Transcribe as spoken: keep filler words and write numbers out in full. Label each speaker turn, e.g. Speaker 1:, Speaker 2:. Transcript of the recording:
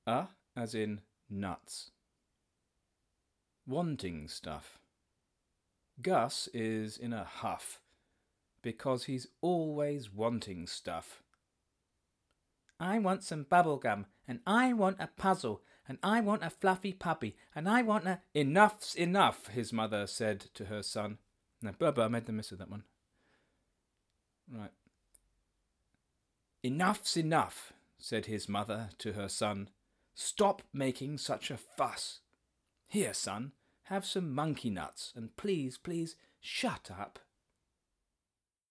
Speaker 1: A as in nuts. Wanting stuff. Gus is in a huff because he's always wanting stuff.
Speaker 2: I want some bubble gum, and I want a puzzle, and I want a fluffy puppy, and I want a...
Speaker 1: Enough's enough, his mother said to her son. No, Bubba, I made the miss of that one. Right. Enough's enough, said his mother to her son. Stop making such a fuss. Here, son, have some monkey nuts, and please, please, shut up.